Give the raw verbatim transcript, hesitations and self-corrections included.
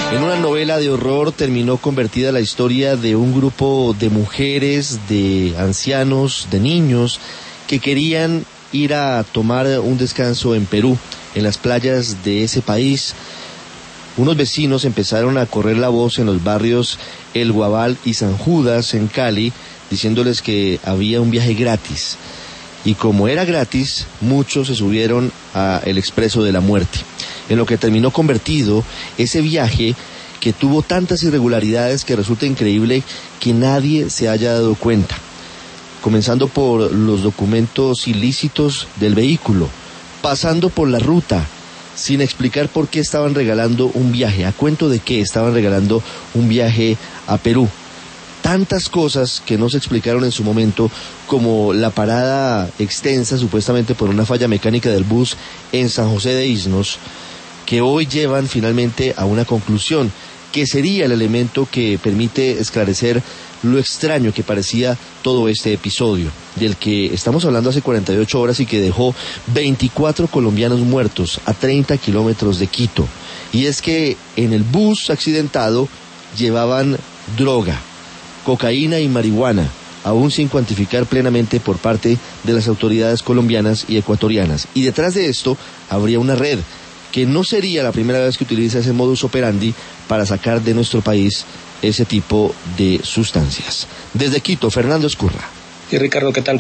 En una novela de horror terminó convertida la historia de un grupo de mujeres, de ancianos, de niños que querían ir a tomar un descanso en Perú, en las playas de ese país. Unos vecinos empezaron a correr la voz en los barrios El Guabal y San Judas en Cali, diciéndoles que había un viaje gratis. Y como era gratis, muchos se subieron a el Expreso de la Muerte, en lo que terminó convertido ese viaje que tuvo tantas irregularidades que resulta increíble que nadie se haya dado cuenta. Comenzando por los documentos ilícitos del vehículo, pasando por la ruta, sin explicar por qué estaban regalando un viaje, a cuento de qué estaban regalando un viaje a Perú. Tantas cosas que no se explicaron en su momento, como la parada extensa supuestamente por una falla mecánica del bus en San José de Isnos, que hoy llevan finalmente a una conclusión, que sería el elemento que permite esclarecer lo extraño que parecía todo este episodio, del que estamos hablando hace cuarenta y ocho horas y que dejó veinticuatro colombianos muertos a treinta kilómetros de Quito. Y es que en el bus accidentado llevaban droga, cocaína y marihuana, aún sin cuantificar plenamente por parte de las autoridades colombianas y ecuatorianas. Y detrás de esto habría una red que no sería la primera vez que utiliza ese modus operandi para sacar de nuestro país ese tipo de sustancias. Desde Quito, Fernando Escurra. Sí, Ricardo, ¿qué tal?